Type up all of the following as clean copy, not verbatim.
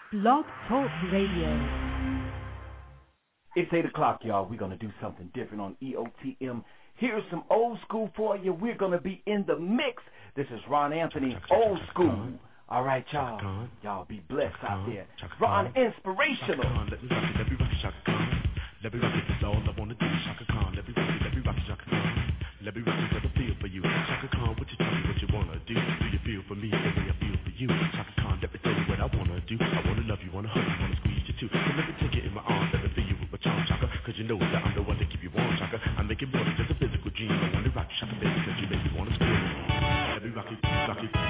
Blog Talk Radio. It's 8 o'clock, y'all. We're going to do something different on EOTM. Here's some old school for you. We're going to be in the mix. This is Ron Anthony, old school. All right, y'all. Y'all be blessed out there. Ron Inspirational. Let me rock it, Chaka Khan. Let me rock it, that's all I want to do, Chaka Khan. Let me rock it, Chaka Khan. Let me rock it, let me feel for you. Chaka Khan, what you tell me what you want to do? Do you feel for me the way I feel for you? Chaka Khan, let me tell you what I want to do. I want to love you, want to hug you, want to squeeze you too. So let me take it in my arms, let me feel you with my charm, Chaka. Cause you know that I'm the one to keep you warm, Chaka. I make it more than just a physical dream. I want to rock you, Chaka, baby, cause you make me want to scream. Let me rock it, rock it.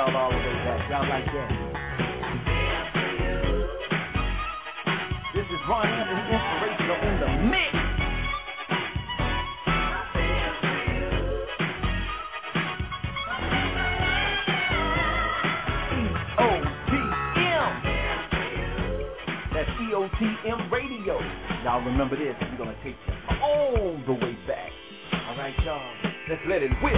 y'all all the way back. Y'all like that? This is Ron Anthony, Inspirational in the mix. EOTM Radio. Y'all remember this. We're going to take you all the way back. All right, y'all. Let's let it whip.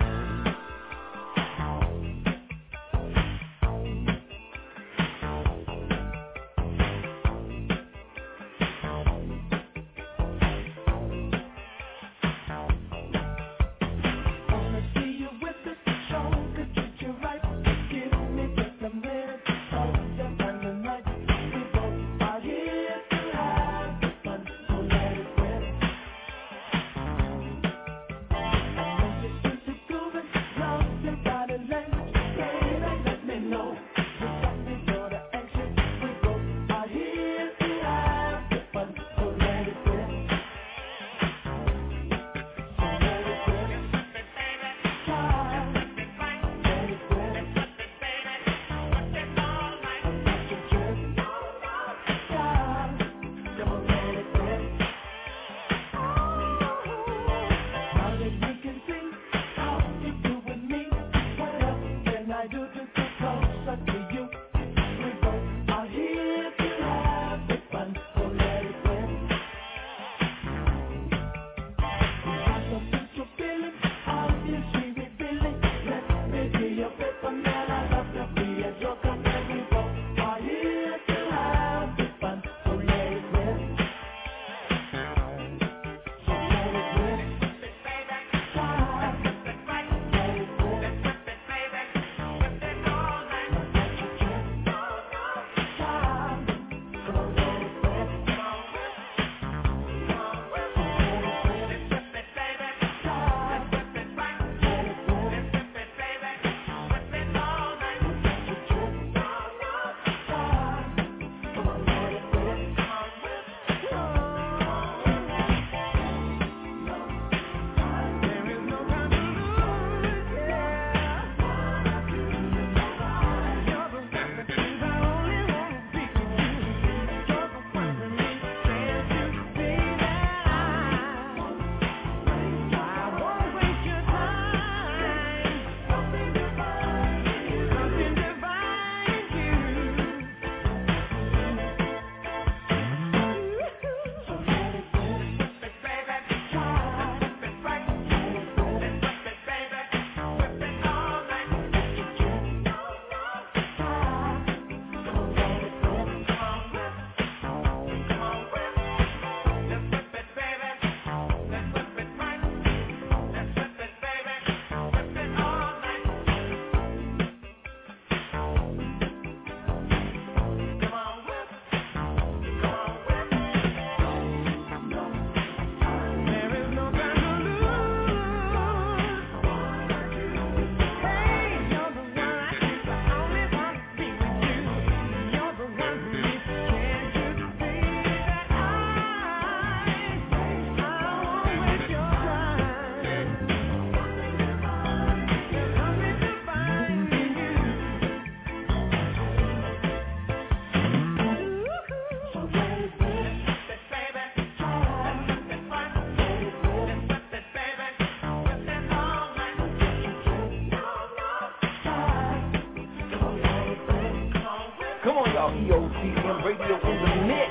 EOTM Radio in the mix.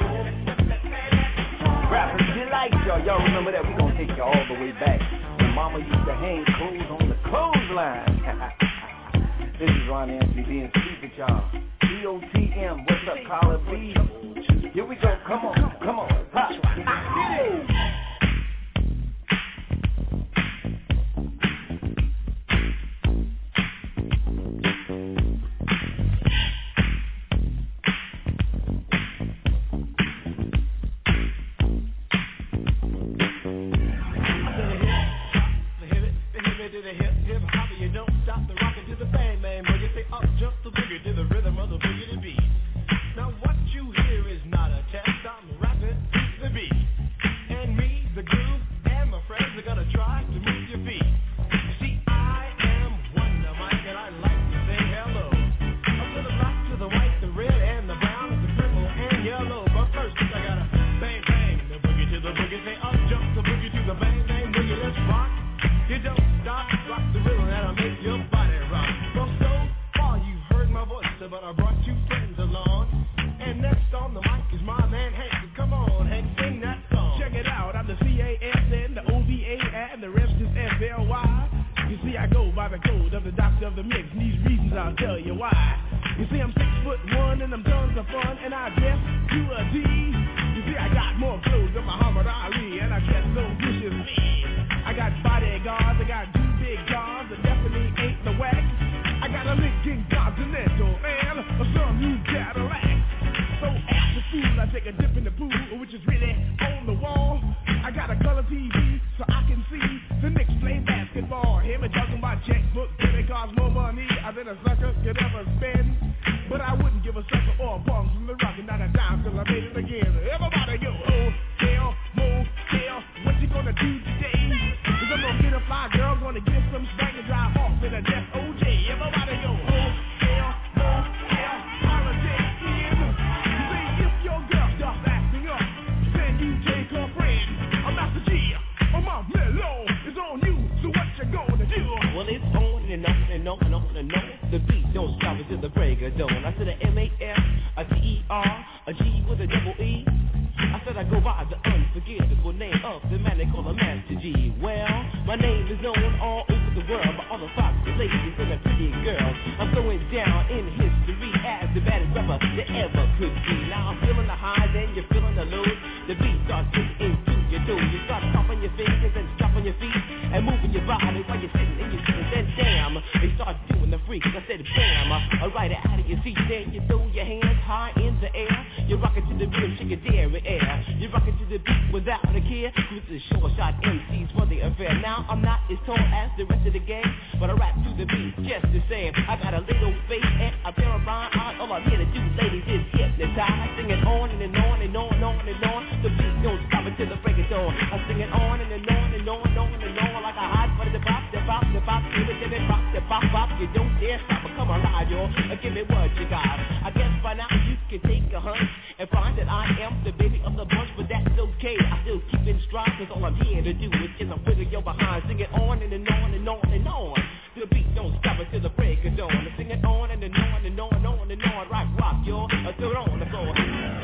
Rappers delight y'all. Y'all remember that? We gonna take you all the way back when Mama used to hang clothes on the clothesline. This is Ron Anthony being sweet with y'all. EOTM, what's up, Collar B? Here we go. Come on, come on. Ha. Now what you hear is not a test, I'm rapping the beat. of the mix, and these reasons I'll tell you why. You see, I'm 6'1" and I'm tons of fun, and I dress to a T. You see, I got more clothes than Muhammad Ali, and I dress so viciously. I got bodyguards, I got 2 big cars, that definitely ain't the whack. I got a Lincoln Continental and some new Cadillac. So after school, I take a dip in the pool, which is really on the wall. I got a color TV so I can see the Knicks play basketball. Hear me talking about checkbook, it costs more money than a sucker could ever spend. But I wouldn't give a sucker or a punk from the rock and not a dime till I made it again. Everybody go, hotel, motel, what you gonna do today? Cause I'm gonna get a fly girl, gonna get some spank and drive off in a death OJ. Everybody go, hotel, motel, holiday inn. See, if your girl starts acting up, then you take her friend. I'm Master G, I'm out mellow, it's on you, so what you gonna do? Well, it's on and on and on and on and on. The beat don't stop until the break of dawn. I said a M-A-S, a T-E-R, a G with a double E. I said I go by the unforgettable name of the man they call a Master G. Well, my name is known all over the world by all the foxy ladies and the pretty girls. I'm going down in history as the baddest rapper that ever could be. Now I'm feeling the highs and you're feeling the lows. The beat starts getting into your toes. You start stomping your fingers and stomping your feet and moving your body while you're sitting in your seat. Then damn, they start doing the freak. I said bam, right out of your seat. Then you throw your hands high in the air. You're rocking to the rhythm, shake your dairy air. You're rocking to the beat without a care. With the short shot MCs for the affair. Now I'm not as tall as the rest of the gang, but I rap to the beat just the same. I got a little face and a pair of rhyme eyes. All I'm here to do, ladies, is hypnotize. Sing it on and on and on and on and on. The beat don't stop until the break of dawn. I sing it on and on and on and on and on like a hot butter. The pop, the pop, the pop, give it, pop, the pop, pop. You don't dare stop, come alive, y'all. Give me what you got. I guess by now you can take a hunch and find that I am the baby of the bunch, but that's okay. I still keep in stride, cause all I'm here to do is just a wiggle your behind. Sing it on and on and on and on. The beat don't stop until the break of dawn. Sing it on and on and on and on and on. Rock, y'all. Throw it on the floor.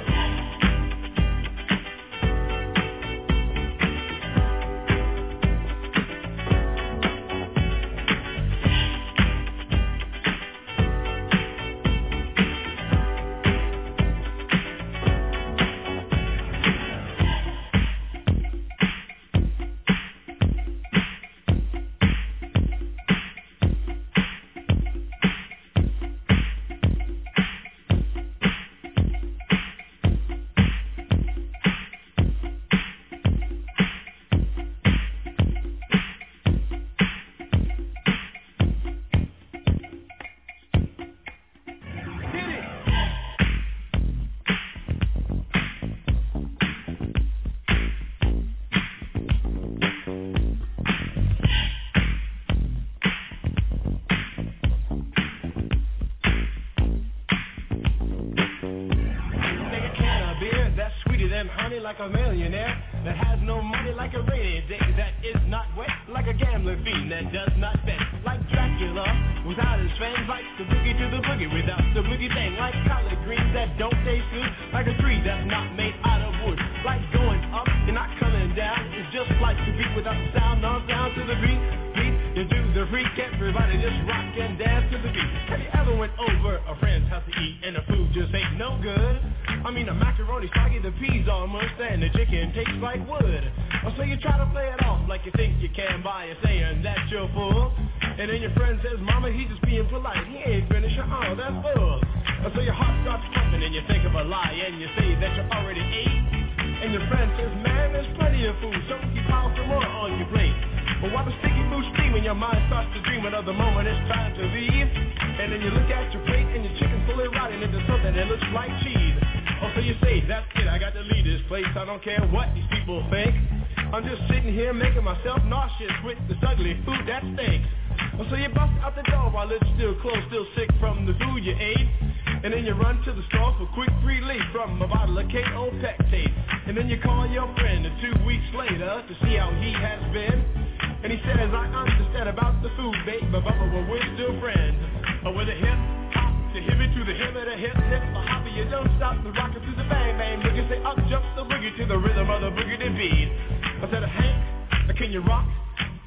Like a millionaire that has no money, like a rainy day that is not wet, like a gambling fiend that does not bet, like Dracula without his fangs, like the boogie to the boogie without the boogie thing, like collard greens that don't taste good, like a tree that's not made out of wood, like going up and not coming down. It's just like the beat without the sound, on down to the beat. You do the freak, everybody just rock and dance to the beat. Have you ever went over a friend's house to eat and the food just ain't no good? I mean the macaroni soggy, the peas almost, and the chicken tastes like wood. So you try to play it off like you think you can by saying that you're full. And then your friend says, mama, he's just being polite, he ain't finished, oh, that's full. So your heart starts pumping and you think of a lie and you say that you already ate. And your friend says, man, there's plenty of food, so you pile some more on your plate. But while the sticky food's steaming, your mind starts to dream of the moment it's time to leave. And then you look at your plate and your chicken's fully rotting into something that looks like cheese. Oh, so you say, that's it, I got to leave this place, I don't care what these people think. I'm just sitting here making myself nauseous with this ugly food that stinks. Oh, so you bust out the door while it's still closed, still sick from the food you ate. And then you run to the store for quick relief from a bottle of K.O. Pectate. And then you call your friend 2 weeks later to see how he has been. And he says, I understand about the food, babe, but we're still friends. Oh, with a hip hop, the hippie to the hip of the hip, hip, the hopper, you don't stop the rocket to the bang, bang. Look and say, up jumps the boogie to the rhythm of the boogie beat. I said, Hank, can you rock?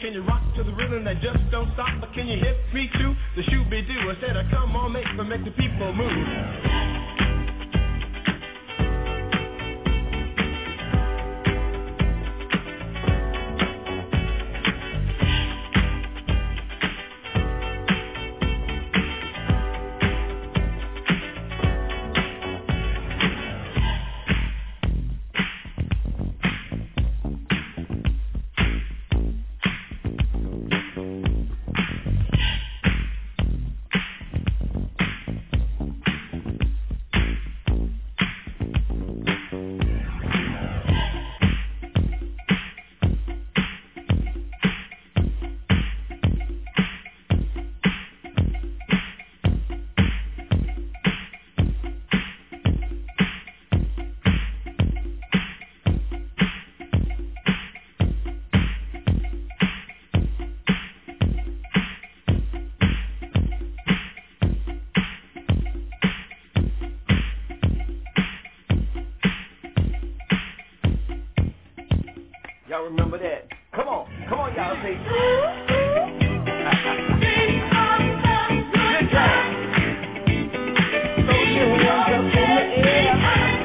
Can you rock to the rhythm that just don't stop? But can you hit me too? The shoo-be-doo. I said, come on, make the people move. Y'all remember that? Come on, y'all say. Good time. Throw your hands up in the air.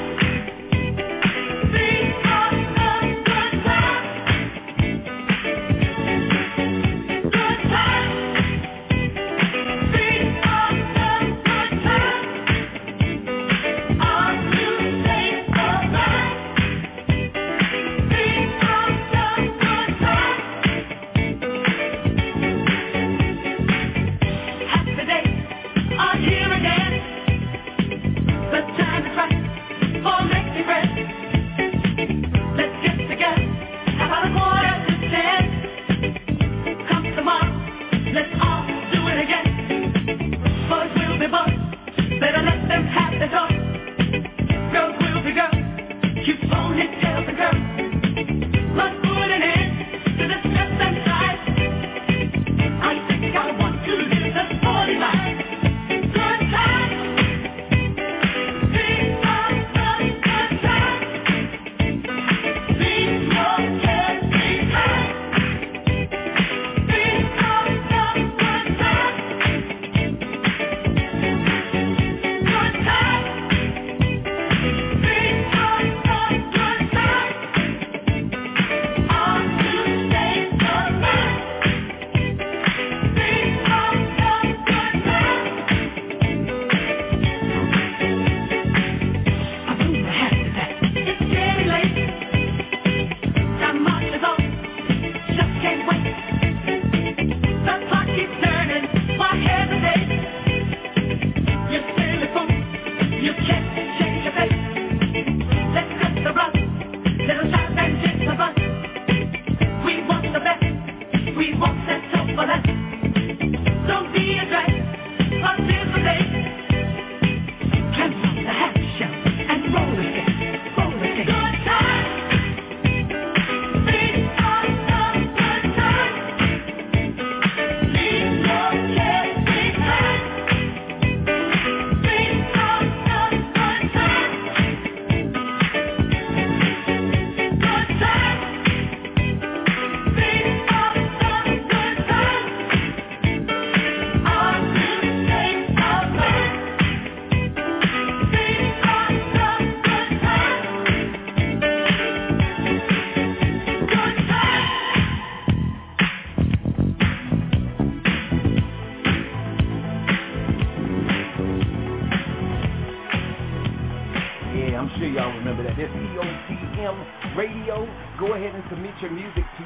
Go ahead and submit your music to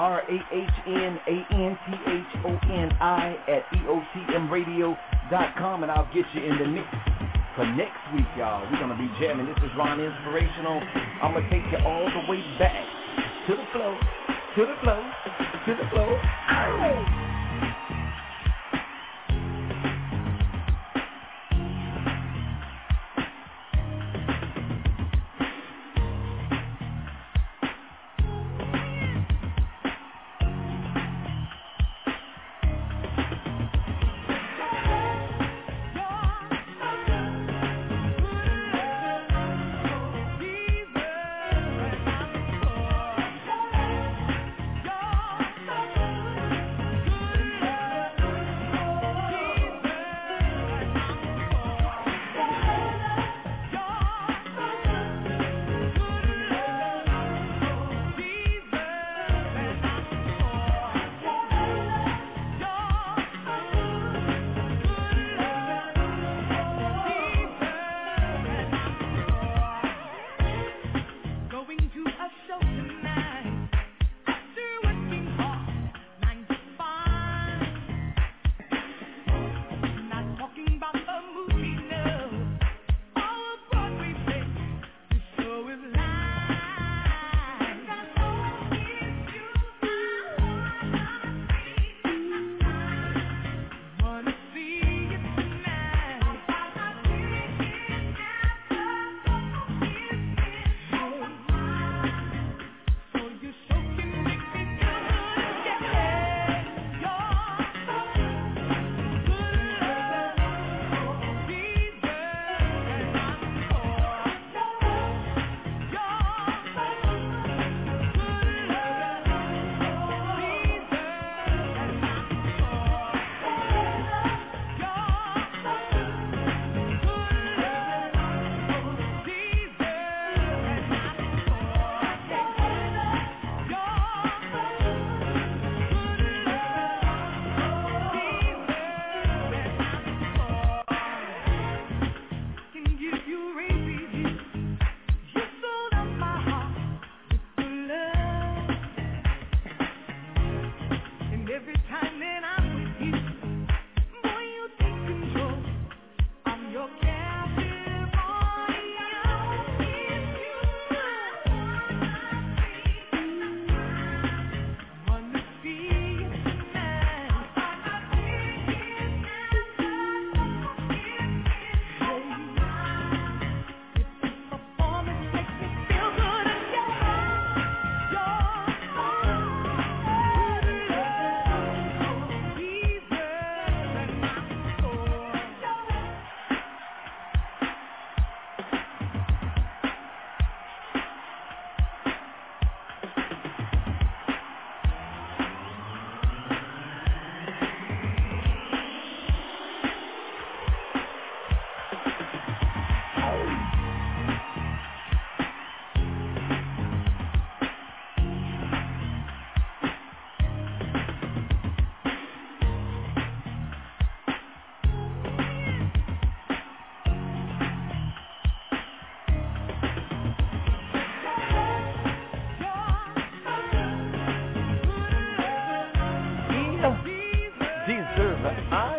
RAHNANTHONI@EOTMradio.com and I'll get you in the mix for next week, y'all. We're going to be jamming. This is Ron Inspirational. I'm going to take you all the way back to the flow, to the flow, to the flow. Ow!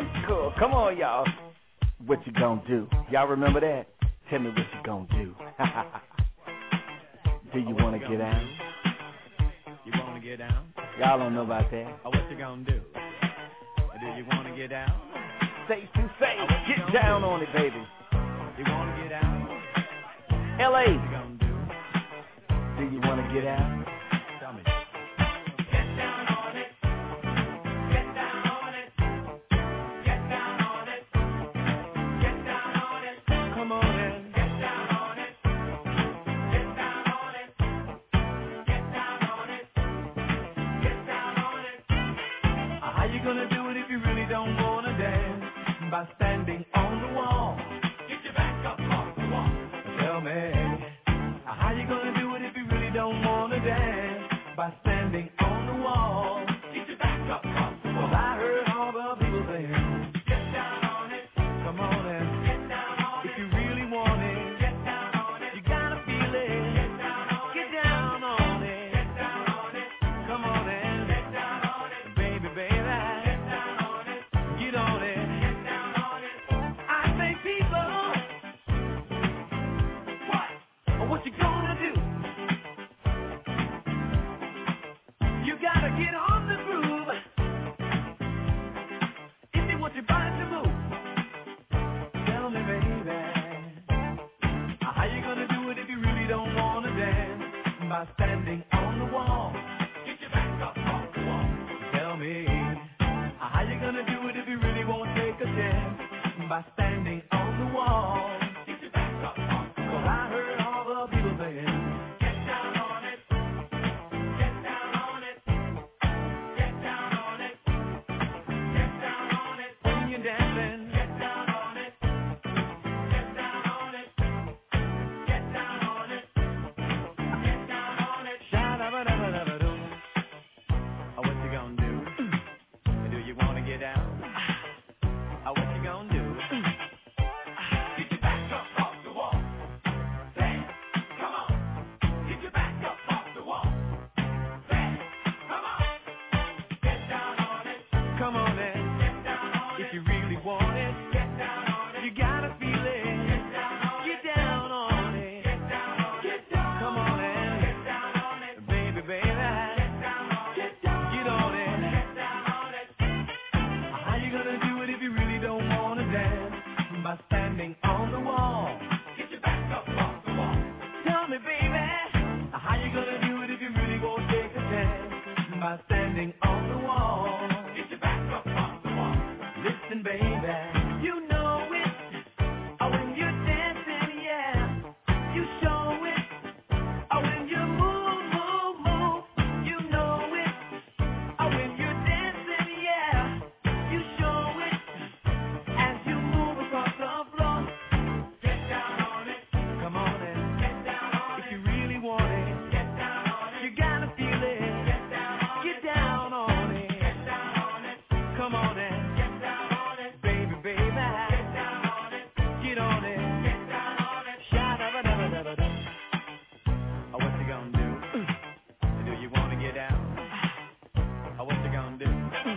Cool. Come on, y'all. What you gonna do? Y'all remember that? Tell me what you gonna do. Do you wanna get down? You wanna get down? Y'all don't know about that. What you gonna do? Do you wanna get down? Safe to say, get down on it, baby. You wanna get down? L.A. What you gonna do? Do you wanna get out? Tell me. Get down on it. Get down on it. Get down on it. Get down on it. Come on in. Get down on it. Get down on it. Get down on it. Get down on it. How you gonna do it if you really don't wanna dance? By standing on the wall. Get your back up off the wall. Tell me. How you gonna do it if you really don't wanna dance? By standing on the wall. Get your back up off the wall. Well, I heard all the people saying, Get down on it. come on in. Get down on If it. you really want it, Get down on it. you gotta feel it. Get down on it. Get down on it. Get down on it. Come on in. Get down on it. Baby, baby. Get down on it. Get on it. Get down on it. I say people, what you gonna do? You gotta get on the groove if you want your body to move. Tell me, baby, how you gonna do it if you really don't wanna dance? By standing on the wall. Get your back up off the wall. Tell me, how you gonna do it if you really won't take a chance? By standing on the wall. Get your back up off the wall. Well, I heard all the people saying, Get down on it. Get down on it. Get down on it. Get down on it. when you're dancing, Get down on it. Get down on it. Get down on it. Get down on it. sha-da-ba-da-ba-da-ba-doo. What you gonna do? Do you wanna get down? What you gonna do? Get your back up off the wall. Dance. Come on. Get your back up off the wall. Dance. Come on. Get down on it. Come on in. Get down on If it. you really want it, Get down on it. you gotta feel it. Get down on Get it. down on it. Get down on it. Get down Come on in. Get down on it. Baby, baby. Get down on it. Get down Get on it. Get down on it. How you gonna do it if you really don't wanna dance? By standing on the wall. Get your back up off the wall. Tell me, baby, how you gonna do it if you really won't take a chance? By standing on the wall. Get your back up off the wall. Listen, baby, you know it. When you're dancing, yeah, you show it. When you move, move, move, you know it. When you're dancing, yeah, you show it. As you move across the floor, Get down on it. come on in. Get down on If it. you really want it, Get down on it. you gotta feel it. Get down on it. Get down on it. Get down on it. Come on in. Get down on it. Baby, baby. Get down on it. Get on it. Get down on it. Sha-da-ba-da-ba-da-ba-da. What you gonna do? Do you wanna get down? What you gonna do?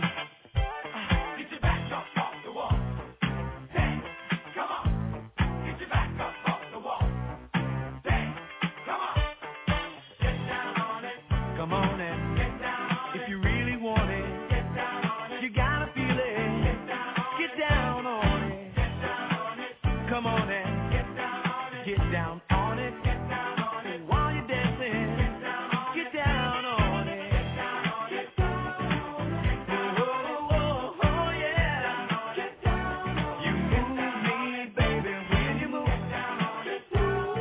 Get your back up off the wall. Dance. Come on. Get your back up off the wall. Dance. Come on. Get down on it. Come on in. Get down on it. If you really want it, Get down on it. you gotta feel it. Get down on it. Get down on it. Get down on it. Come on in. Get down on it. Get down on it. Get down on it. While you're dancing, Get down on it. get down on it. Get down on it. Get down on it. Oh, oh, oh, yeah. Get down on it. You move me, baby, when you move. Get down on it. Get down on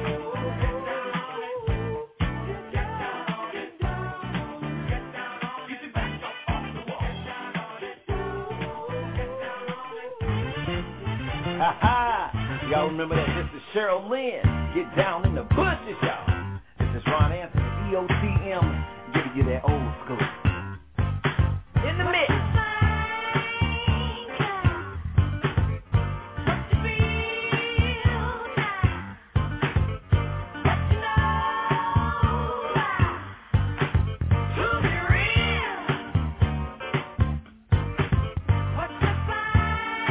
it. Get down on it. Get down on it. Get down on it. Get your back up off the wall. Get down on it. Get down on it. Ha ha! Y'all remember that? This is Cheryl Lynn. Get down in the bushes, y'all. This is Ron Anthony, EOTM, giving you that old school. In the mix. What's the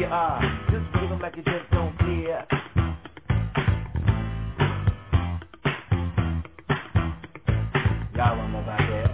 Just rhythm like you just don't care. Y'all don't know about that.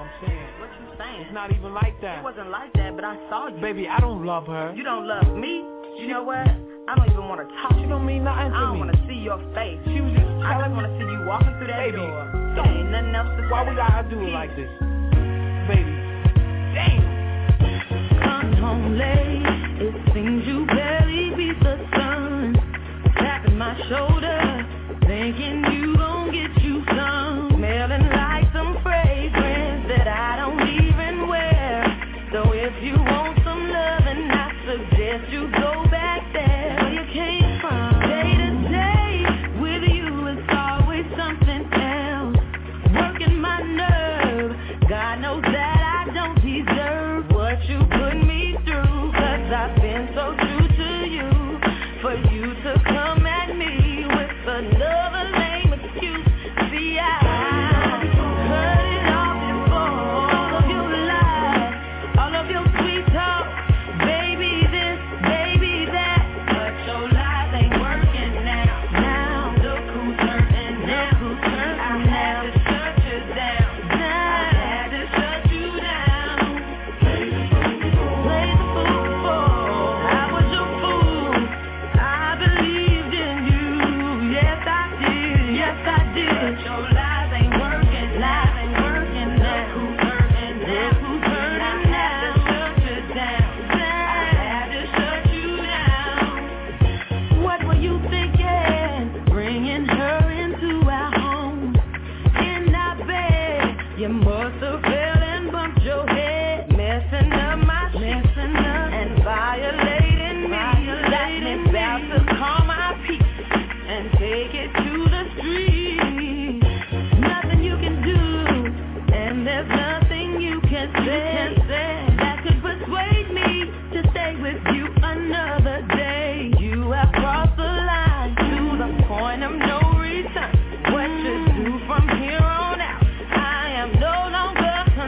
I'm saying. What you saying? It's not even like that. It wasn't like that, but I saw you. Baby, I don't love her. You don't love me? You know what? I don't even want to talk. She don't mean nothing to me. I don't want to see your face. She was just I just want to see you walking through that door. There ain't nothing else to say. Why we gotta do it like this? Baby. Damn. Come home late. It seems you barely beat the sun. Tapping my shoulder, thinking you gon' get you some. Smelling like some fragrance that I don't even wear. So if you want some loving, I suggest you go back there where you came from. Day to day with you is always something else. Working my nerve, God knows that I don't deserve what you put me through. Cause I've been so true to you. For you to come at me with another lame excuse. See, I heard it all before. All of your lies, all of your sweet talk. Baby this, baby that. But your lies ain't working now. Now, look who's hurting now. Look who's hurting I had to shut you down. I had to shut you down. Play the fool before. I was your fool. I believed in you. Yes, I did. Yes, I did. But your lies ain't working. Lies ain't working now. Look who's hurting now. Look who's hurting now. I had to shut you down. I had to shut you down. What were you thinking? Bringing her into our home. In our bed. You must have fell and bumped your head. Messing up my shit. And violating me. Lightning about to call my peace and take it to the street. Nothing you can do, and there's nothing you can say that could persuade me to stay with you another day. You have crossed the line to the point of no return. What to do from here on out, I am no longer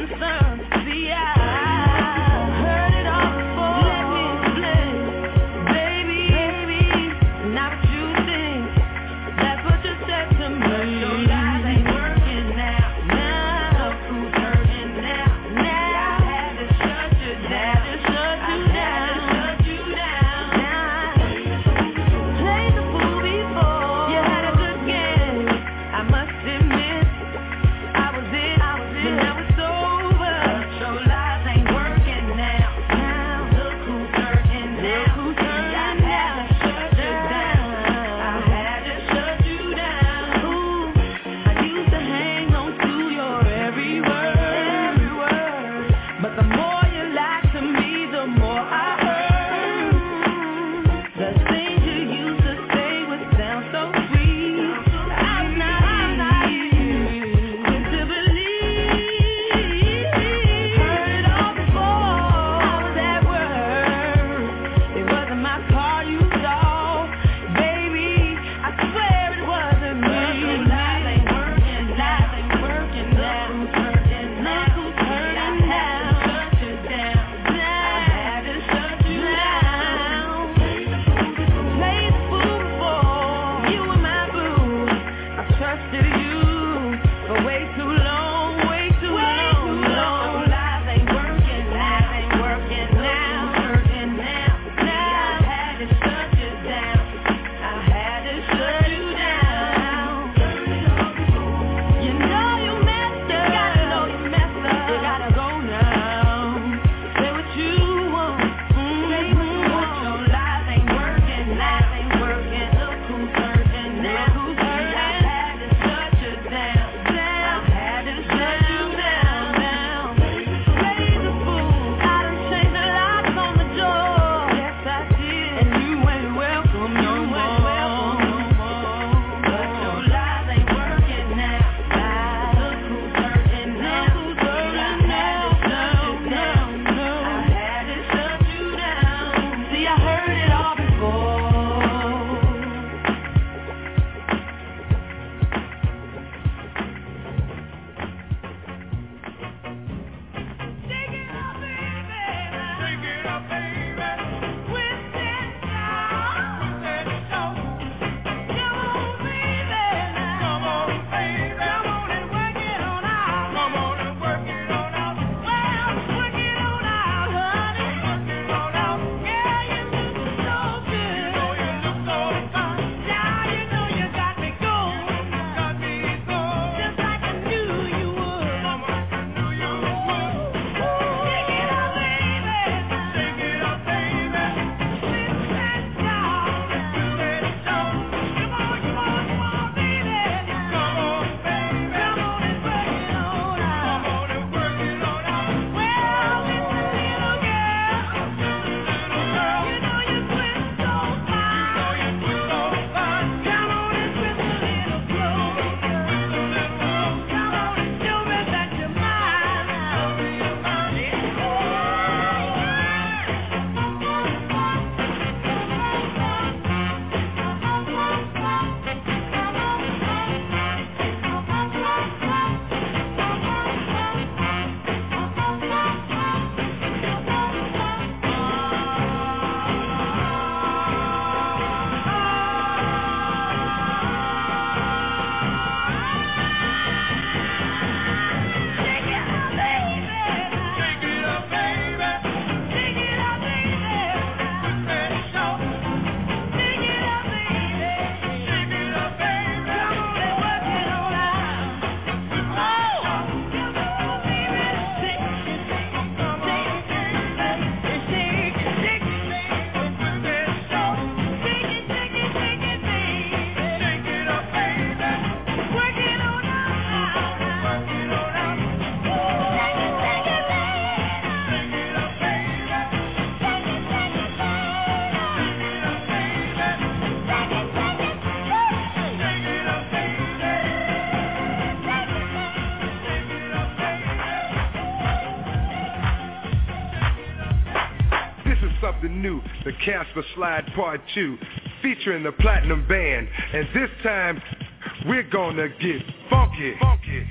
something new, the Casper Slide Part 2, featuring the Platinum Band. And this time, we're gonna get funky. Funky.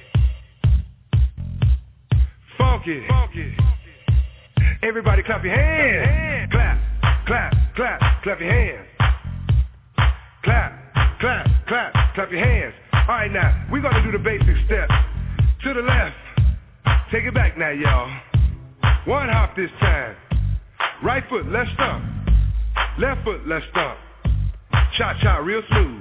Funky. Funky. Everybody clap your hands. Clap, clap, clap, clap your hands. Clap, clap, clap, clap your hands. All right, now, we're gonna do the basic steps. To the left. Take it back now, y'all. One hop this time. Right foot, let's stomp. Left foot, let's stomp. Cha-cha, real smooth.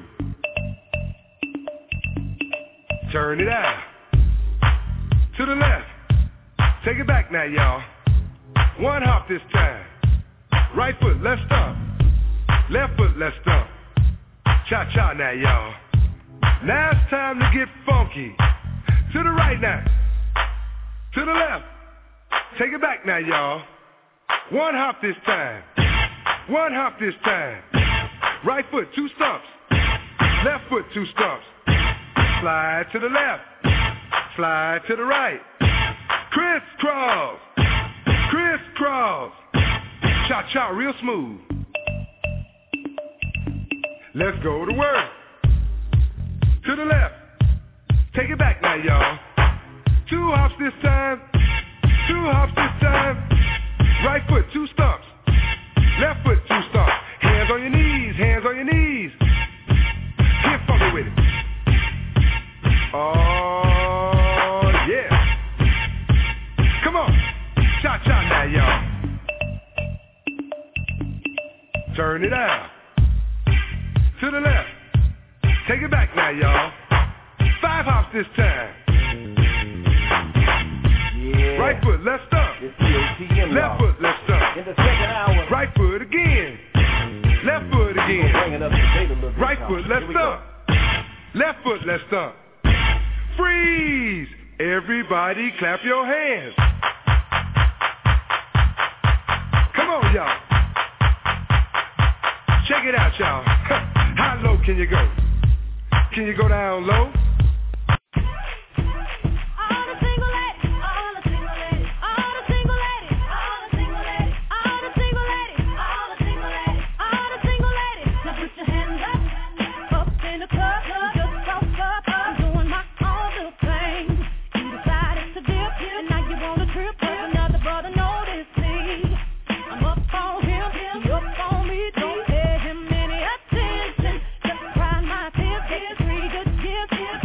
Turn it out. To the left. Take it back now, y'all. One hop this time. Right foot, let's stomp. Left foot, let's stomp. Cha-cha now, y'all. Now it's time to get funky. To the right now. To the left. Take it back now, y'all. One hop this time. One hop this time. Right foot, 2 stumps. Left foot, 2 stumps. Slide to the left. Slide to the right. Crisscross. Crisscross. Cha-cha, real smooth. Let's go to work. To the left. Take it back now, y'all. 2 hops this time. 2 hops this time. Right foot, 2 stumps. Left foot, 2 stumps. Hands on your knees, hands on your knees. Get funky with it. Oh, yeah. Come on. Cha-cha now, y'all. Turn it out. To the left. Take it back now, y'all. 5 hops this time. Yeah. Right foot, left stump. Left foot, left stump. In the second hour. Right foot again. Left foot again. Right foot, left stump. Left foot, left stump. Freeze! Everybody clap your hands. Come on, y'all. Check it out, y'all. How low can you go? Can you go down low? Good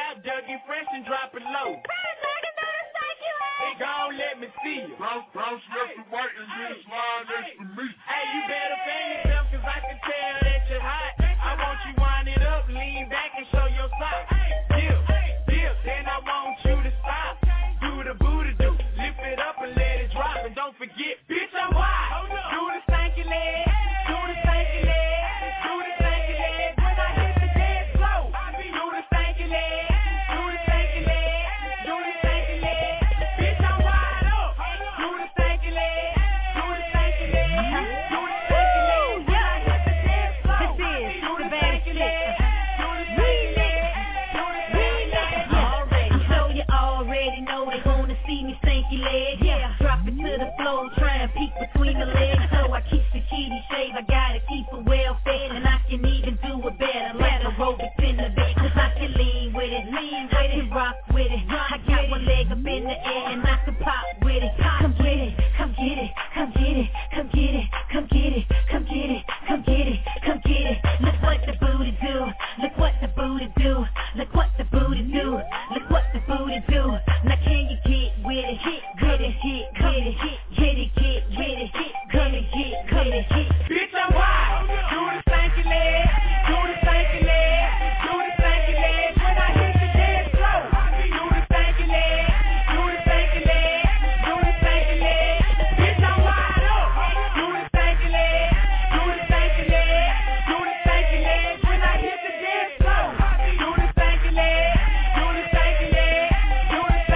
out, Dougie Fresh and drop it low. Hey, gon' let me see you. Bounce left and right and then slide next to me. Hey, you better fan yourself, cause I can tell that you're hot. I want you wind it up, lean back and show your socks. Dip, then I want you to stop. Do the booty do, lift it up and let it drop. And don't forget, bitch, I'm wild. Do the stanky leg, do the stanky leg, do the stanky leg. When I hit the dance floor, do the stanky leg, do the stanky leg, do the stanky leg. Bitch, I'm wide up. Do the stanky leg, do the stanky leg, do the stanky leg. When I hit the dance floor, do the stanky leg, do the stanky leg, do the stanky leg. So you already know they wanna see me stanky leg. Yeah, drop it to the floor, try and peek between the legs. So I keep the kitty shave, I gotta keep it well fed, and I can even do it better, like aerobics in the bed. Cause I can lean with it, I can rock with it. I got one leg up in the air and I can pop with it. Come get it, come get it, come get it, come get it, come get it, come get it, come get it, come get it. Look what the booty do, look what the booty do, look what the booty do, look what the booty do. Now can you get with it, get it, get it, get it, get with it, get it, get it. Bitch, I'm wild. Do the stanky leg, do the stanky leg, do the stanky leg. When I hit the dance floor, do the stanky leg, do the stanky leg, do the stanky leg. Bitch, I'm wide up. Do the stanky leg, do the stanky leg, do the stanky leg. When I hit the dance floor, do the stanky leg, do the stanky leg, do the stanky leg.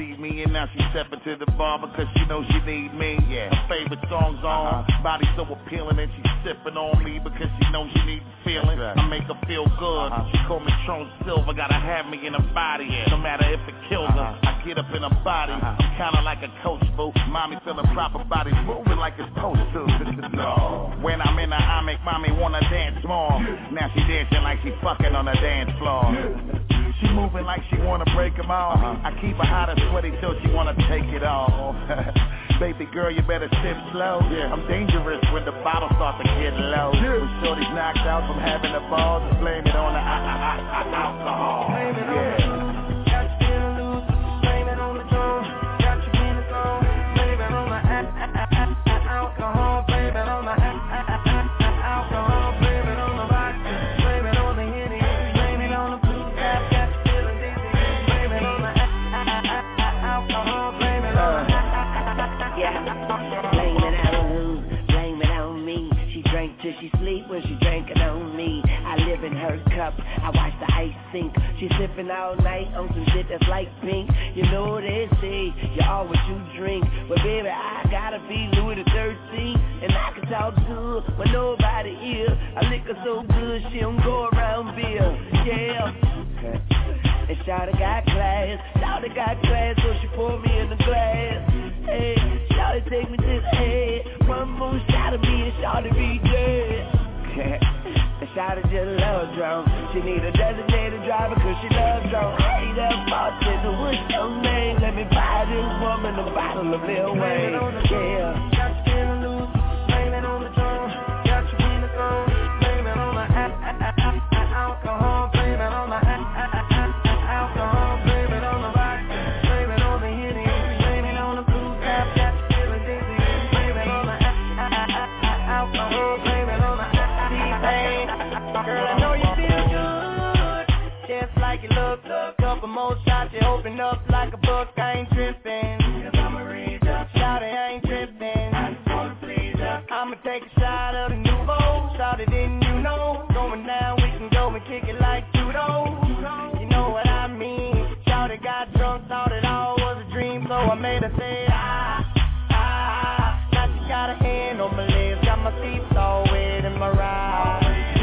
see me, and now she's stepping to the bar because she knows she need me. Yeah, her favorite song's on, body so appealing, and she's sipping on me because she knows she needs the feeling. I make her feel good. She call me Tron Silver, gotta have me in her body. No matter if it kills her, I get up in her body. I'm kinda like a coach, boo. Mommy feeling proper, body moving like it's supposed to. No. When I'm in her, I make mommy wanna dance more. Now she dancing like she fucking on the dance floor. She moving like she wanna break them off. I keep her hot and sweaty till she wanna take it off. Baby girl, you better sip slow. I'm dangerous when the bottle starts to get low. When shorty's knocked out from having a ball, just blame it on the alcohol. Blame it on the got you feeling loose. Blame it on the drum. Got you in the zone. Blame it on the alcohol. Blame it on the alcohol. Blame it on the vodka. Blame it on the Henny. Blame it on the blue cap. Got you feeling dizzy. Blame it on the alcohol. Blame it on the blame it on who? Blame it on me. She drank till she sleep when she drank it on me. I live in her cup, I watch the ice sink. She sipping all night on some shit that's like pink. You know they say, you're all what you drink. But baby, I gotta be Louis the 13th. And I can talk good when nobody here. I lick her so good, she don't go around beer. Yeah. And Shawty got class, Shawty got class, so she pour me in the glass. Hey, Shawty take me to the head. One more shot of me and Shawty be dead. And Shawty just love drunk. She need a designated driver cause she loves drunk. Hey, that bartender, what's your name? Let me buy this woman a bottle of Lil Wayne. Yeah. Got you feeling loose. Blame it on the drum. Got you in the zone. Blame it on the alcohol. Blame it on the alcohol. Blame it on the vodka. Blame it on the Henny. Blame it on the blue cap. Got you feeling dizzy. Blame it on the alcohol. Blame it on the T-Pain. Girl, I know you feel good, just like you look. Couple more shots, you open up like a book. I ain't tripping, cause I'm a reader. Shout it, I ain't tripping, I just wanna please her. I'ma take a shot of the nouveau. Shout it, didn't you know? Going down, we can go and kick it like judo. You know what I mean? Shout it, got drunk, thought it all was a dream, so I made her say now she got a hand on my lips, got my feet all wet in my ride.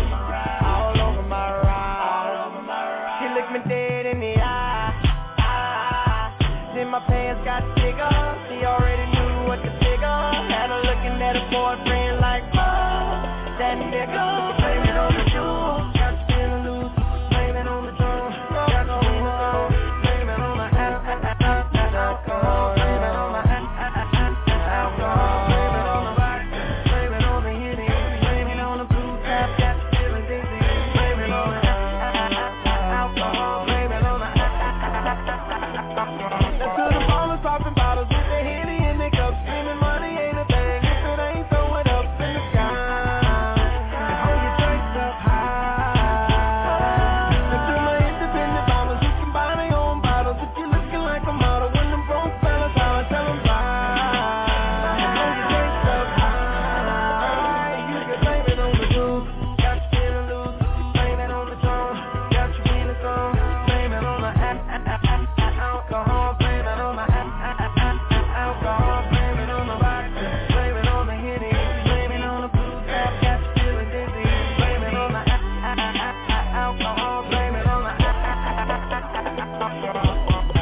Dead in the eye. Then my pants got bigger. She already knew what to figure. Had her looking at her boyfriend like, oh, that nigga. Blame it on the shoes. Got you feeling loose. Blame it on the drum. Got you in the zone. Blame it on the alcohol. Blame it on the alcohol. Blame it on the vodka. Blame it on the Henny. Blame it on the blue cap. Got you feeling dizzy. Blame it on the alcohol. Popping bottles with the Henny in the cup, spending money ain't a thing if it ain't throwing up in the sky. And hold your drinks up high. And to my independent bombers who can buy their own bottles, if you're looking like a model, when them broke fellas holler, tell them bye. And hold your drinks up high. You can blame it on the juice, got you feeling loose. Blame it on the drum, got you in the zone. Blame it on the alcohol. Blame it on the alcohol, blame it on the vodka, blame it on the Henny, blame it on the blue cap, got you feeling dizzy, blame it on the alcohol, blame it on the alcohol.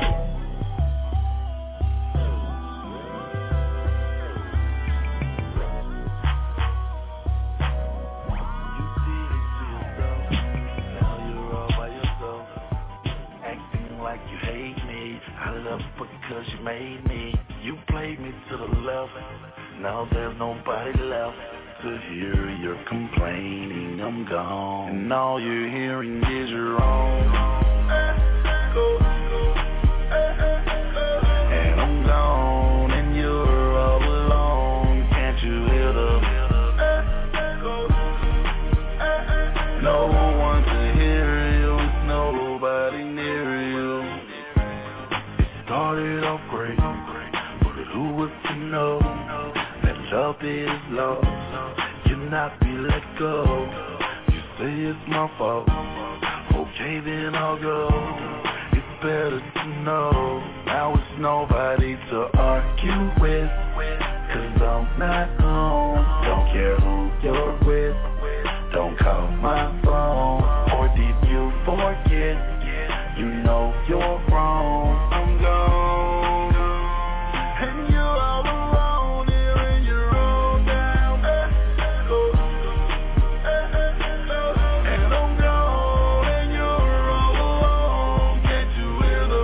You did it to yourself, now you're all by yourself, acting like you hate me, I love you because you made me. You played me to the left, now there's nobody left to hear your complaining. I'm gone, and all you're hearing is your own. And I'm gone, and you're all alone. Can't you hear the no one to hear you, nobody near you. It started off great, but who was to know that love is lost, cannot be let go. You say it's my fault, okay then I'll go. It's better to know, now it's nobody to argue with, 'cause I'm not home. Don't care who you're with, don't call my phone. Or did you forget? You know you're wrong. I'm gone, and you're all alone here in your own town. And I'm gone, and you're all alone. Can't you hear the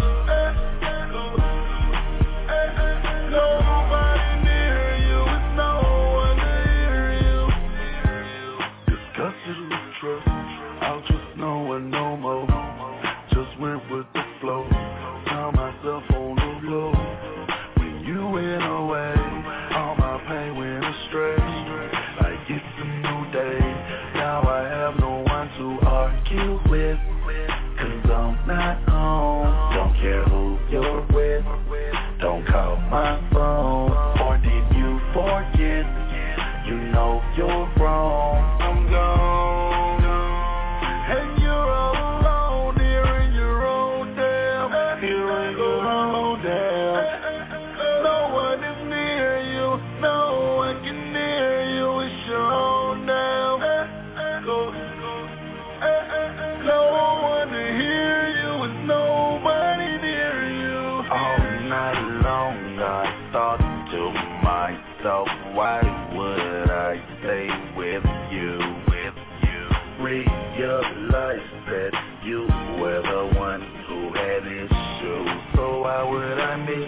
nobody near you, it's no one to hear you. Discuss it with trust, I'll just know and no more. Just went with the flow, found myself on the floor. When you went away, all my pain went astray. Like it's a new day, now I have no one to argue with, 'cause I'm not home. Don't care who you're with, don't call my phone. Or did you forget? You know you're wrong. I'm gone, and you're all alone here in your own damn. Here in your own damn. No one is near you, no one can hear you. It's your own damn. No one to hear you, it's nobody near you. All night long I thought to myself, why would I stay with you? Realize that you were the one who had issues. So why would I meet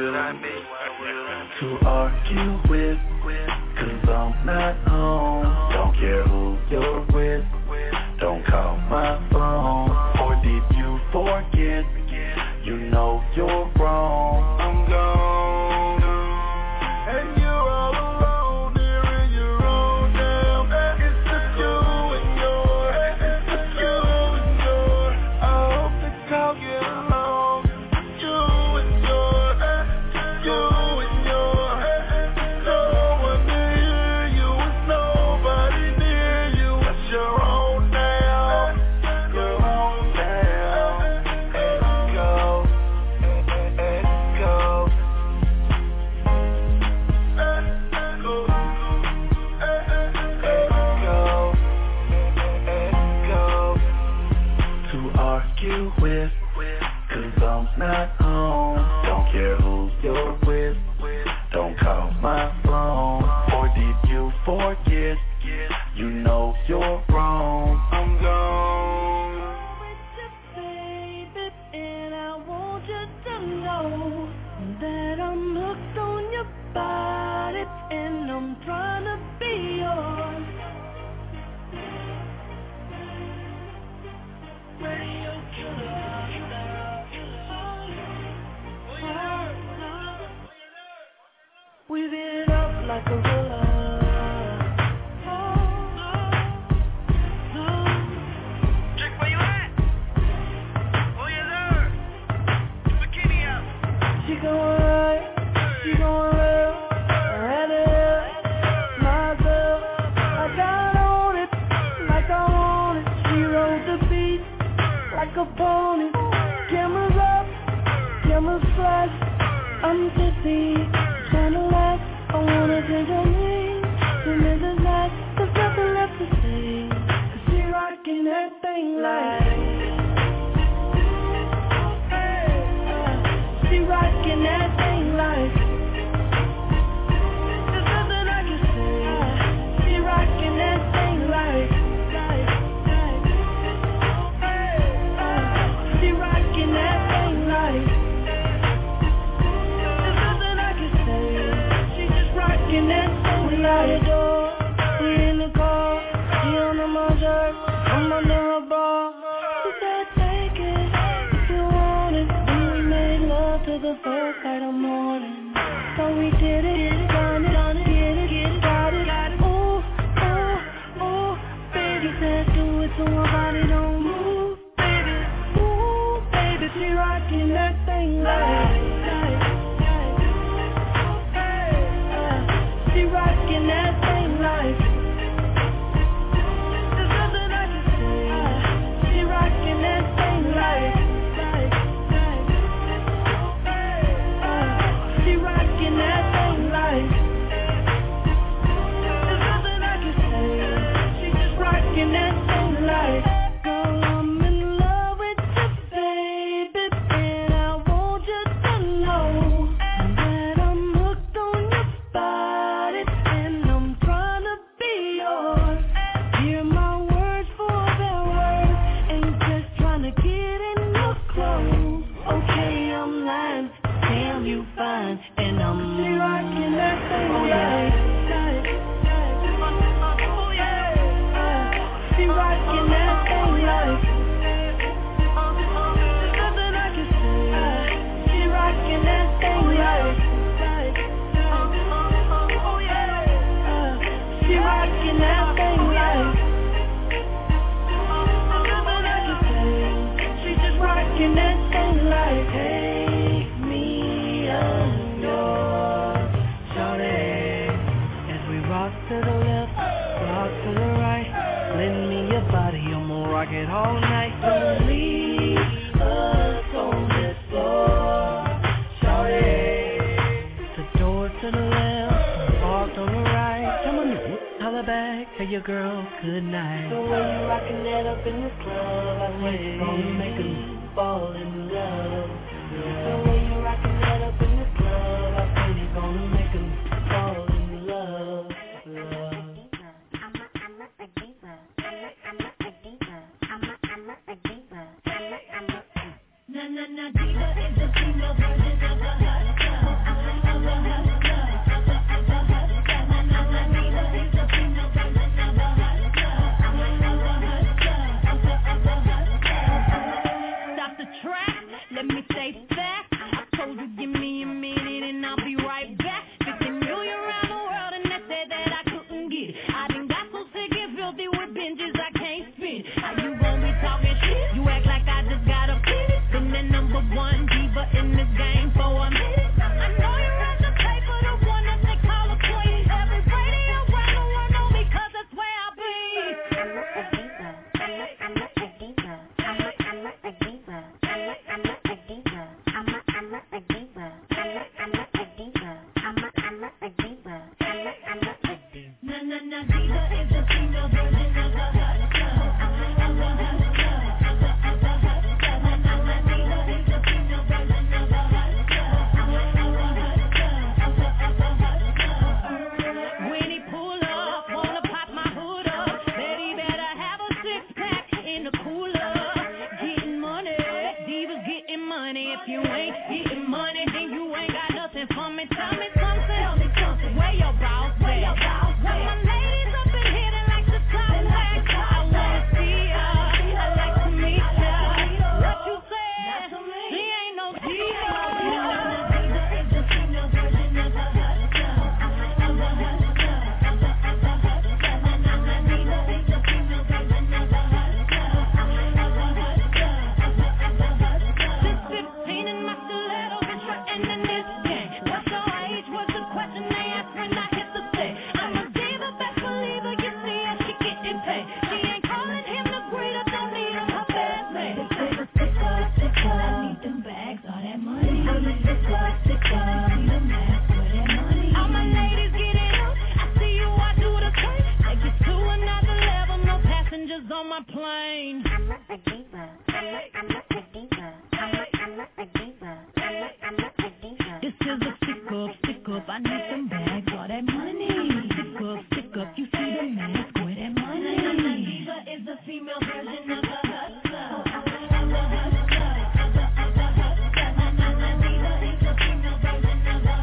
to argue with, 'cause I'm not home. Don't care who you're with, don't call my phone. Or did you forget? You know you're wrong. I'm gone, and you're all alone here in your own damn. It's just you and your, it's just you and your. I hope that y'all get along. You and your, you and your. No one to hear you, it's nobody near you. It's your own damn, your own damn. Echo, echo, to argue with, 'cause I'm not home. Don't care who you're with, don't call my phone. Or did you forget? You know you're wrong. I'm gone. Baby, and I want you to know that I'm hooked on your body, and I'm trying to be yours. Radio killer. Weave it up like a roller. She gon' ride, she gon' rail, and myself, I got on it, like I want it. She rode the beat, like a pony. Cameras up, cameras flash, I'm tipsy, trying to laugh. I wanna change her name, to Mrs. Nash. There's nothing left to say, 'cause she rockin' that thing like. She rockin' that thing like. There's nothing I can say. She rockin' that thing like. She rockin' that thing like. There's nothing I can say. She just rockin' that thing like. We in the car, she on my shirt, I'm under her bra. She said take it if you want it. We made love to the first light of morning. So we did it, done it, get it, got it. Ooh, ooh, ooh, baby said do it so my body don't move. Baby, ooh, baby, she rockin' that thing like. She rockin' that thing like. There's nothing I can say. She rockin' that thing like. rocking that thing like nothing I can say. She rocking that thing like oh yeah. She rocking that thing like nothing I can say. She just rocking that thing like take me under, shawty. As we rock to the left, rock to the right, lend me your body, I'm gonna rock it all night. Don't leave us on this floor, shawty. The door to the left, parked on the right. Come on, holla back, tell your girl good night. The way you rockin' that up in the club, I think it's gonna make them fall in love. The way you rockin' that up in the club, I think it's gonna make them fall in love. Na diva is a female version of a hustler. Stop the track, let me say that. I told you give me a minute and I'll be right back. 50 million around the world and they said that I couldn't get it. I done got so sick and filthy with binges I can't spin. How you gon' be talking shit? You act like I just got a pity. Been the number one diva in this game for a minute. I know you read the paper, the one that they call a queen. Every radio around the world know me 'cause that's where I be. Na diva is a female version of a hustler. When he pull up, wanna pop my hood up. Bet he better have a six-pack in the cooler. Getting money, divas getting money. If you ain't getting money, then you ain't got nothing for me. Tell me something. Where your boss at? Where my ladies up in here that like to talk back. I wanna see ya, I like to meet ya. What you said? She ain't no diva. Diva is a female version of a hustler. Since 15 in my stiletto, been trotting in this game. What's your age? What's the question they ask when I hit the stage? I'm a diva, best believer, you see her, she getting paid. She ain't calling him the greeter, don't need him, her best mate. Sticker, I need them bags, all that money. Sticker, need them bags, all that money. All my ladies get it up, I see you, I do the same. Take it to another level, no passengers on my plane. I'm a diva. This is a stick up, I need them bags, all that money. Stick up, you see the mask, where that money. Diva is a female version of a hustler. Diva is a female version of a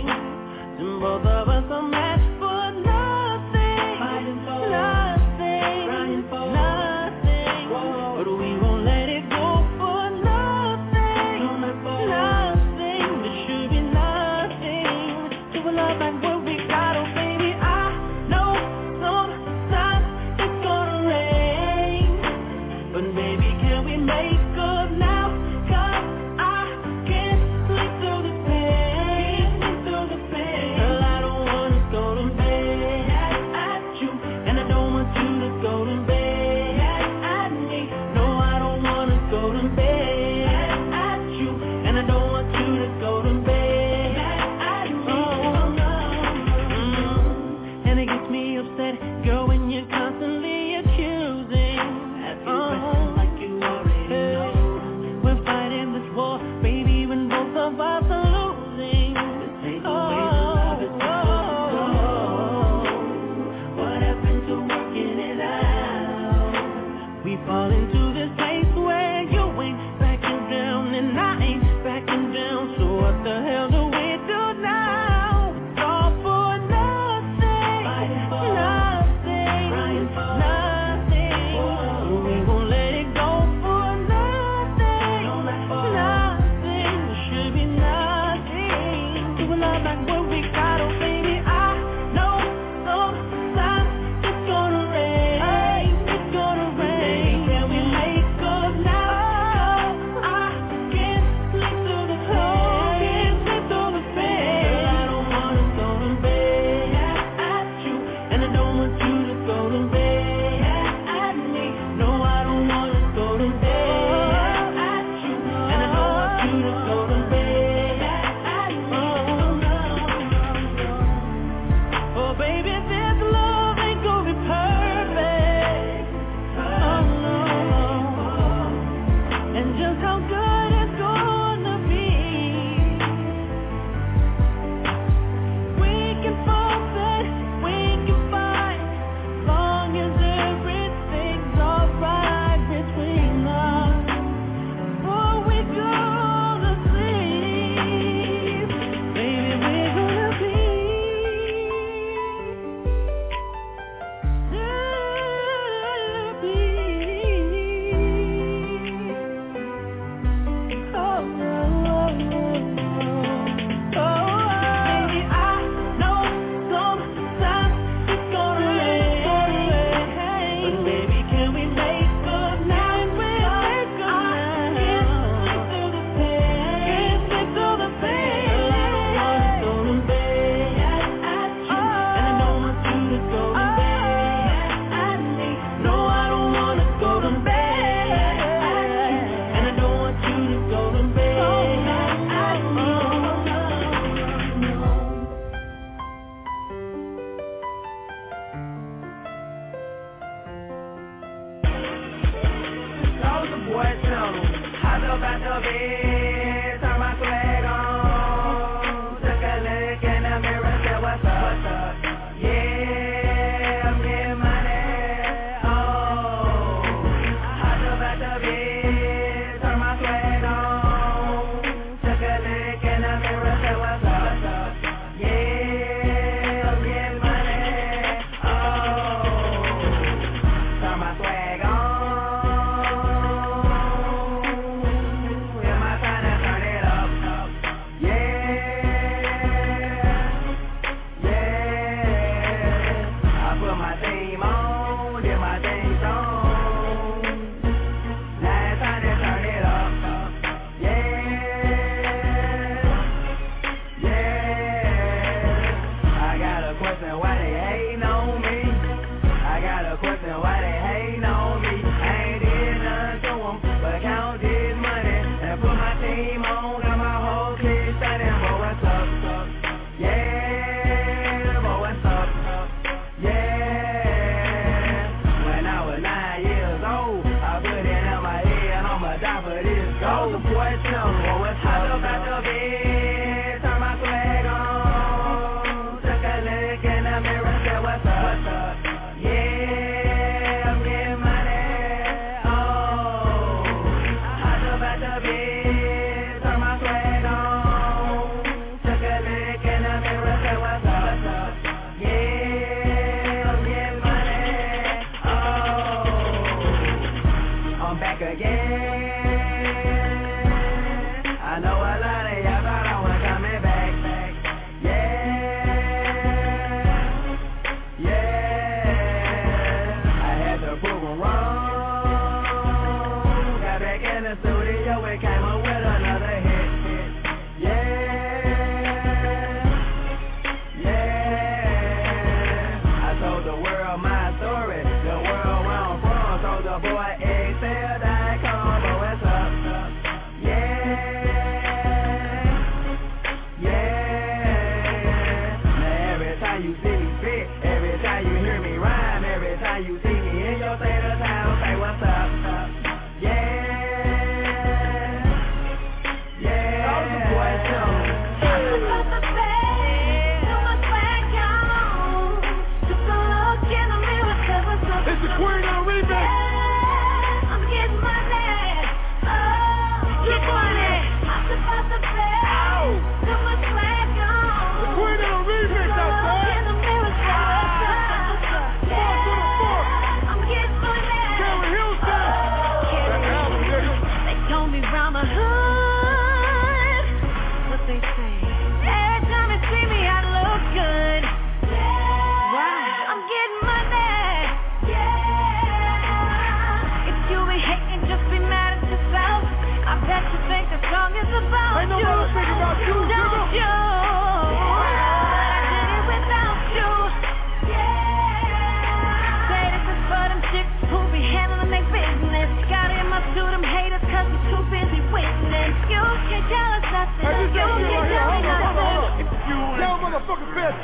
both of us are mad for nothing, fighting for nothing.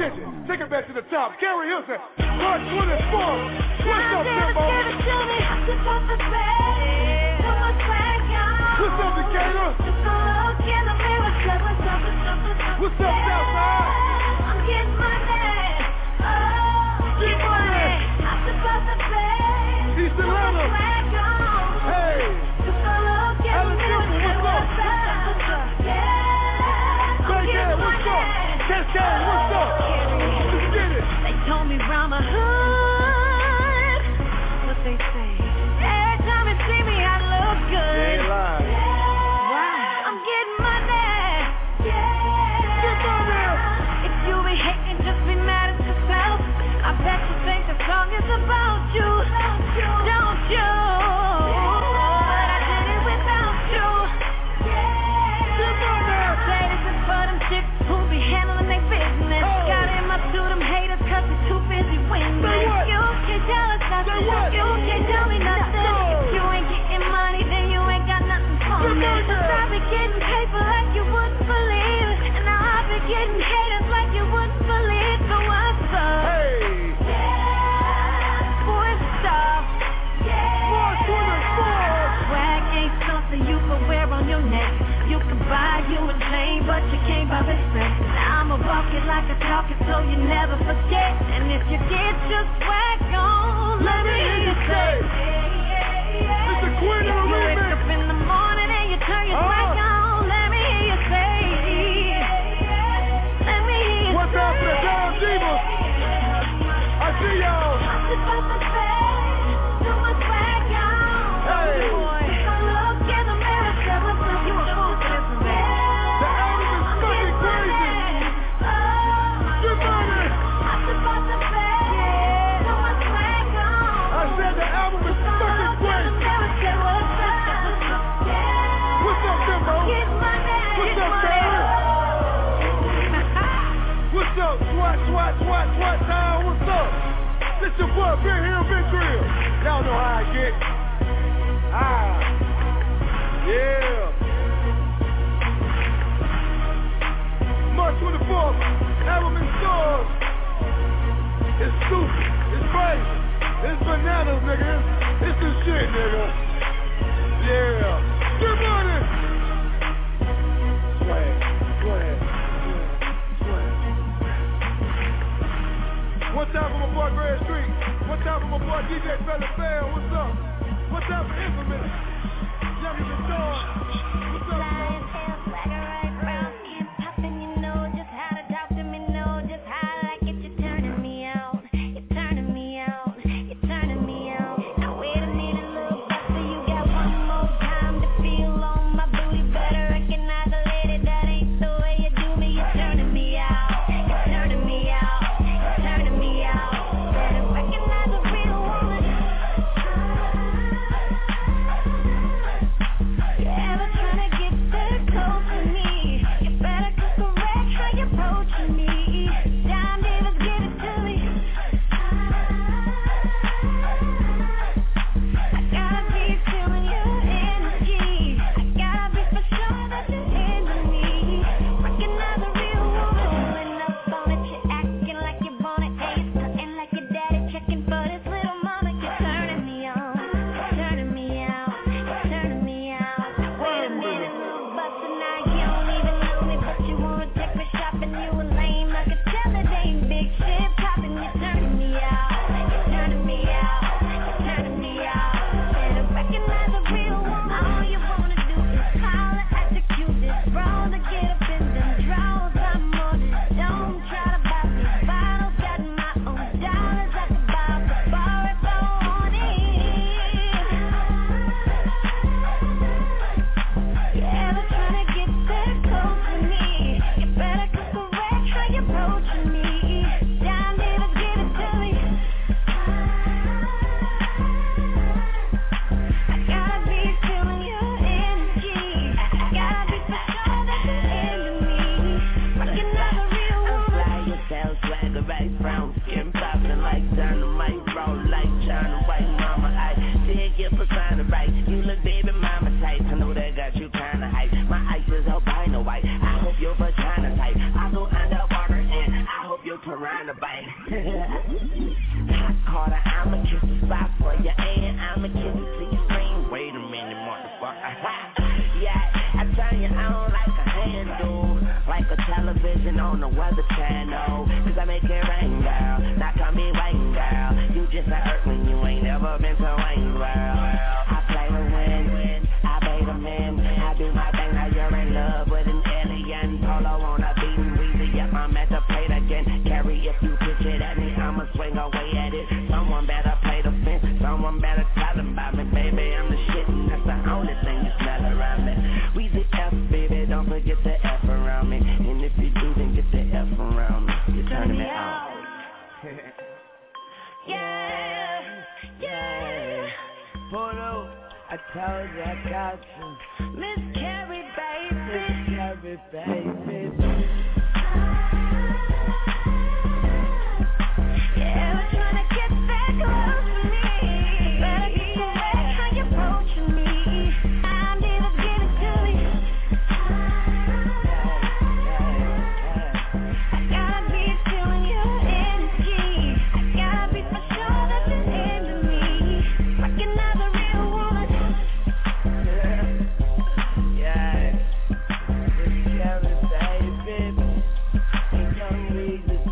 attention. Take it back to the top. Gary Hilton, March 24th. What's up, Timbo? What's up, Decatur? What's up, Southside? I'm getting money. Get money. East Atlanta. Hey. Alabama, what's up? Baghdad, what's up? Cascade, what's up? Let's get it. They told me round the hood what they say. Every time you see me, I look good. They ain't lying. I'm getting money. Get money. If you be hating, just be mad at yourself. I bet you think the song is about you. Don't you? But I did it without you. Say this is for them chicks who be handling their business. Got him up to them haters 'cause he's too busy winning. You can't tell us nothing. You can't tell me nothing. If you ain't getting money, then you ain't got nothing for me. 'Cause I be getting paper like you wouldn't believe. And now I be getting haters like you wouldn't believe. So what's up? Hey. Boy, stop. March 24th. Swag ain't something you can wear on your neck. You can buy you a chain, but you can't buy respect. Now I'ma walk it like I talk it so you never forget. And if you get your swag on, let me hear you say. It's the queen of the You wake remix. up in the morning and you turn your swag on, let me hear you say. Let me hear you What's say. up, the Don Divas? I see y'all. Hey. The album is fucking crazy. Get money. I said the album is fucking crazy. What's up, Timbo? What's up, Taylor? What's up, SWAT town? What's up? This your boy, Big Hill, Big Drill. Y'all know how I get. Yeah. March 24th, album in stores. It's stupid. It's crazy. It's bananas, nigga. It's the shit, nigga. Yeah. Get money. Swag. One time for my boy Grand Street. One time for my boy DJ Fella Fair. What's up? One time for Infamous. Young in the door. What's up, bro? on the Weather Channel, cause I make it rain, girl. Now call me Wayne, girl. You just a hurt when you ain't never been to Wayne, girl. I play to win, I pay the men. I do my thing, now you're in love with an alien. Polo on a beat and Weezy, yep, I'm at the plate again. Carry if you pitch it at me, I'ma swing away at it. Someone better play the fence, someone better tell them about me. Baby, I'm the shit, and that's the only thing you smell around me. Weezy F, baby, don't forget the F around me. And if you do, then get the F around me. You're turning me out. Yeah, yeah. Polo, I told you I got you. Miss Carrie, baby. Miss Carrie, baby. Yeah, we're trying to get back close to me. Better get the way how you approaching me. I need to give it to me. I gotta be feeling your energy. I gotta be for sure that you're into me. Like another real woman. Yeah. It's Carrie, baby. And young Weezy.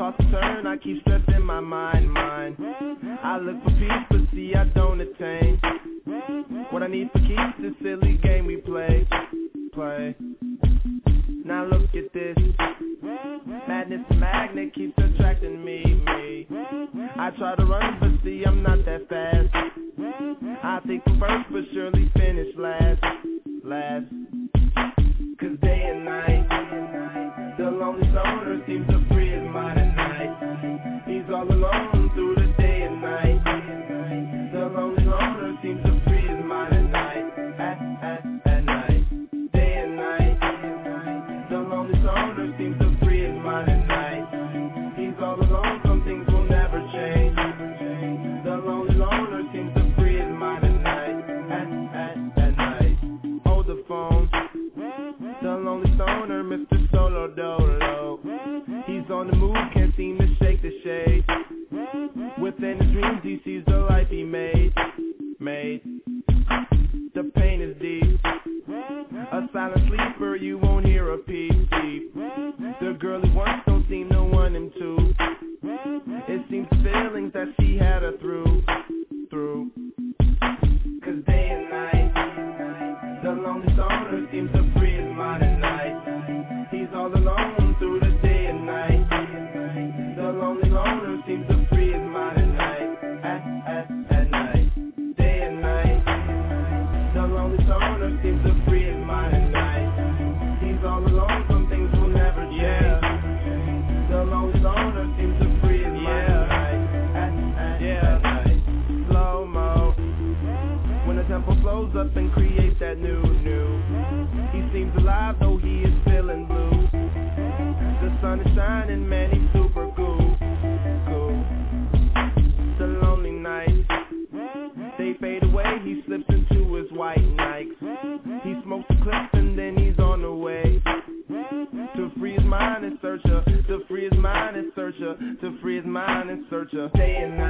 toss and turn, I keep stressing my mind. I look for peace, but see I don't attain. What I need for keeps this silly game we play. Now look at this. Madness magnet keeps attracting me. I try to run, but see I'm not that fast. I think I'm first, but surely finish last. Cause day and night, the lonely loner seems to free his mind at night. He's all alone through the day and night. The lonely loner seems to free his mind at night. At night, day and night, the lonely loner seems to free his mind at night. He's all alone, some things will never change. The lonely loner seems to free his mind at night. At night, hold the phone. The lonely stoner, Mr. Solo Dolo. He's on the move, can't seem to shake the shade. Within his dreams he sees the life he made. The pain is deep. A silent sleeper, you won't hear a peep. The girl he wants don't seem to want him to. It seems feelings that she had her through. Cause day and night, the lonely stoner seems to free his mind at night. He's all alone through the day and night. The lonely loner seems to free his mind at night. At night, day and night, the lonely stoner seems to free his mind at night. He's all alone, some things will never change. The lonely loner seems to free his mind at night. Slow-mo, when the tempo flows up and creates that new. He seems alive though he is feeling blue. The sun is shining, man, he's super cool. The lonely nights, they fade away, he slips into his white Nikes. He smokes a clip and then he's on the way. To free his mind and searcher, to free his mind and searcher, to free his mind and searcher. Day and night.